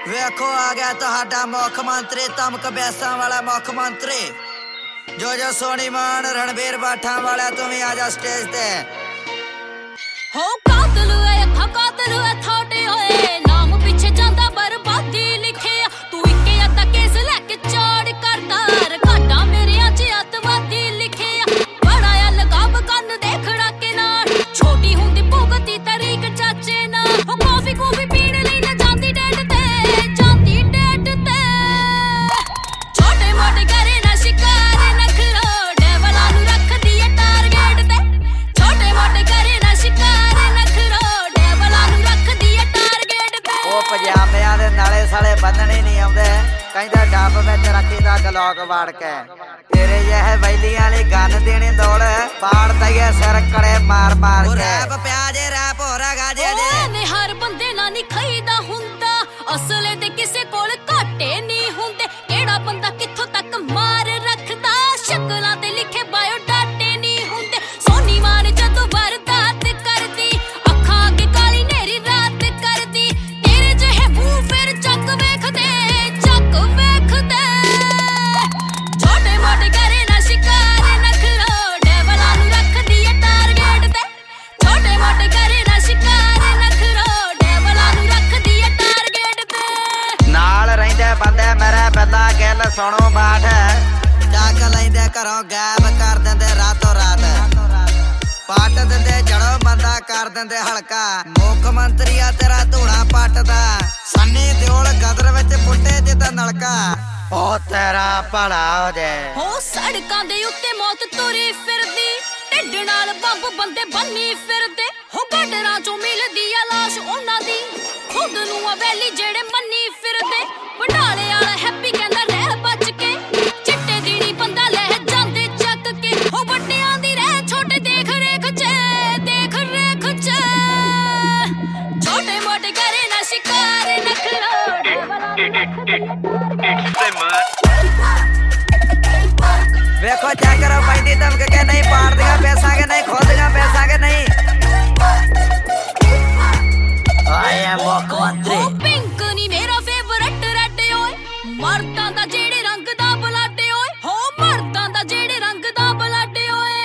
ਵੇਖੋ ਆ ਗਿਆ ਤੁਹਾਡਾ ਮੁੱਖ ਮੰਤਰੀ ਧਮਕ ਬੈਸਾਂ ਵਾਲਾ ਮੁੱਖ ਮੰਤਰੀ ਜੋ ਸੋਨੀ ਮਾਨ ਰਣਬੀਰ ਬਾਠਾਂ ਵਾਲਾ ਤੂੰ ਵੀ ਆ ਜਾ ਸਟੇਜ ਤੇ ਹੋ ਕਾਤਲ ਏ ਕਾਤਲ ਏ ਥੋੜੇ ਹੋਏ ਨਾਮ ਪਿੱਛੇ ਜਾਂਦਾ ਬਰਬਾਦੀ ਲਿਖਿਆ ਤੂੰ ਇੱਕੇ ਅੱਧਾ ਕੇਸ ਲੈ ਕੇ ਚੋੜ ਕਰਦਾ ਰਕਾਟਾ ਮੇਰੇ ਅੱਜ ਅੱਤਵਾਦੀ ਲਿਖਿਆ ਬੜਾ ਆ ਲਗਾਵ ਕੰਨ ਦੇਖੜਾ ਕੇ ਨਾਲ ਛੋਟੀ ਹੁੰਦੀ ਭੁਗਤੀ ਤਰੀਕ ਚਾਚੇ ਨਾਲ ਹੋ ਕਾਫੀ ਪੀਣ ਲਈ ਨਾ ਜਾਂਦੀ ਡੇਟ ਤੇ ਜਾਂਦੀ ਡੇਟ ਤੇ ਛੋਟੇ ਮੋਟੇ ਕਰੇ ਨਾ ਸ਼ਿਕਾਰ ਨਖਰੋ ਡੇਵਲਾਂ ਨੂੰ ਰੱਖਦੀ ਏ ਟਾਰਗੇਟ ਤੇ ਛੋਟੇ ਮੋਟੇ ਕਰੇ ਨਾ ਸ਼ਿਕਾਰ ਨਖਰੋ ਡੇਵਲਾਂ ਨੂੰ ਰੱਖਦੀ ਏ ਟਾਰਗੇਟ ਤੇ ਉਹ ਪਜਾਮਿਆਂ ਦੇ ਨਾਲੇ ਸਾਲੇ ਬੰਨਣੇ ਨਹੀਂ ਆਉਂਦੇ ਕਹਿੰਦਾ ਡੱਬ ਵਿੱਚ ਰੱਖੀਦਾ ਗਲੋਕ ਵਾੜ ਕੇ ਤੇਰੇ ਜਿਹੇ ਵੈਲੀਆਂ ਵਾਲੀ ਗੰਨ ਦੇਣੀ ਦੌੜ ਪਾੜ ਦਈਏ ਸਿਰ ਕੜੇ ਮਾਰ ਕੇ ਰੈਪ ਪਿਆਜੇ ਰੈਪ ਹੋ ਰਿਹਾ ਗਾਜੇ ਦੇ ਨੇ ਹਰ ਬੰਦੇ ਨਾਲ ਨਹੀਂ ਖਾਈਦਾ ਹੁੰਦਾ ਅਸਲੇ ਤੇ ਕਿਸੇ ਕੋਲ ਘਾਟੇ ਨਹੀਂ ਹੁੰਦੇ ਕਿਹੜਾ ਬੰਦਾ ਕਿੱਥੋਂ ਤੱਕ ਮਾਰ ਰੱਖਦਾ ਸ਼ਕਲਾਂ ਤੇ ਲਿਖੇ ਬਾਇਓ ਡਾਟੇ ਨਹੀਂ ਹੁੰਦੇ ਸੋਨੀ ਮਾਨ ਜਦੋਂ ਵਰਦਾਤ ਕਰਦੀ ਅੱਖਾਂ ਅੱਗੇ ਕਾਲੀ ਨੇਰੀ ਰਾਤ ਕਰਦੀ ਤੇਰੇ ਜਿਹੇ ਮੂੰਹ ਫਿਰ ਚੱਕ ਵੇਖਦੇ ਛੋਟੇ ਮੋਟੇ ਕਰੇ ਨਾ ਸ਼ਿਕਾਰ ਨਖਰੋ ਡੇਵਲਾਂ ਨੂੰ ਰੱਖਦੀ ਏ ਟਾਰਗੇਟ ਤੇ ਛੋਟੇ ਮੋਟੇ ਕਰੇ ਨਾ ਸ਼ਿਕਾਰ ਨਖਰੋ ਡੇਵਲਾਂ ਨੂੰ ਰੱਖਦੀ ਏ ਟਾਰਗੇਟ ਤੇ ਨਾਲ ਰਹਿੰਦੇ ਬੰਦੇ ਮੇਰੇ ਬੰਦਾ ਗੱਲ ਸੁਣੋ ਬਾਠ ਚੱਕ ਲੈਂਦੇ ਘਰੋਂ ਗਾਇਬ ਕਰ ਦਿੰਦੇ ਰਾਤੋਂ ਰਾਤ ਪੱਟ ਦਿੰਦੇ ਜੜੋਂ ਬੰਦਾ ਕਰ ਦਿੰਦੇ ਹਲਕਾ ਮੁੱਖ ਮੰਤਰੀ ਆ ਤੇਰਾ ਧੂਣਾ ਪੱਟਦਾ ਸੰਨੀ ਦਿਓਲ ਗਦਰ ਵਿੱਚ ਪੁੱਟੇ ਜਿੱਦਾਂ ਨਲਕਾ ਉਹ ਤੇਰਾ ਭਲਾ ਹੋ ਜਾਏ ਹੋ ਸੜਕਾਂ ਦੇ ਉੱਤੇ ਮੌਤ ਤੁਰੀ ਫਿਰਦੀ ਢਿੱਡ ਨਾਲ ਬੰਬ ਬੰਦੇ ਬੰਨੀ ਫਿਰਦੇ ਹੋ ਗੱਡਰਾਂ ਚੋਂ ਮਿਲਦੀ ਆ ਲਾਸ਼ ਉਹਨਾਂ ਦੀ ਖੁਦ ਨੂੰ ਆ ਵੈਲੀ ਜਿਹੜੇ ਮੰਨੀ ਫਿਰਦੇ ਬੰਡਾਲੇ ਵਾਲਾ ਹੈਪੀ ਕਹਿੰਦਾ ਰਹਿ ਬਚ ਕੇ ਚਿੱਟੇ ਦੀੜੀ ਬੰਦਾ ਲੈ ਜਾਂਦੇ ਚੱਕ ਕੇ ਹੋ ਵੱਡਿਆਂ ਦੀ ਰਹਿ ਛੋਟੇ ਦੇਖ ਰੇਖ ਚ ਛੋਟੇ ਮੋਟੇ ਕਰੇ ਨਾ ਸ਼ਿਕਾਰ ਨਖਰੋ ਡੇਵਲਾਂ ਨੂੰ ਵੇਖੋ ਚੈੱਕ ਕਰੋ ਪੈਂਦੀ ਧਮਕ ਕੇ ਨਹੀਂ ਪਾੜਦੀਆਂ ਪੈਸਾਂਗੇ ਨਹੀਂ ਖੋਦਦੀਆਂ ਪੈਸਾਂਗੇ ਨਹੀਂ ਆਏ ਆ ਮੁੱਖ ਮੰਤਰੀ ਪਿੰਕ ਨੀ ਮੇਰਾ ਫੇਵਰਟ ਰੈਡ ਓਏ ਮਰਦਾਂ ਦਾ ਜਿਹੜੇ ਰੰਗ ਦਾ ਬਲੱਡ ਓਏ ਹੋ ਮਰਦਾਂ ਦਾ ਜਿਹੜੇ ਰੰਗ ਦਾ ਬਲੱਡ ਓਏ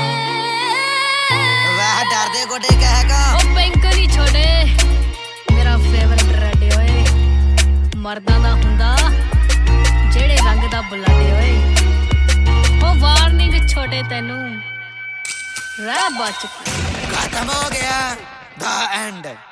ਵਾਹ ਡਰਦੇ ਗੋਡੇ ਕਹੇਗਾ ਉਹ ਪਿੰਕ ਨੀ ਛੋੜੇ ਮੇਰਾ ਫੇਵਰਟ ਰੈਡ ਓਏ ਮਰਦਾਂ ਦਾ ਹੁੰਦਾ ਜਿਹੜੇ ਰੰਗ ਦਾ ਬਲੱਡ ਓਏ ਹੋ ਵਾਰਨਿੰਗ ਛੋਟੇ ਤੈਨੂੰ ਰਹਿ ਬਚ ਖਤਮ ਹੋ ਗਿਆ ਦਾ ਐਂਡ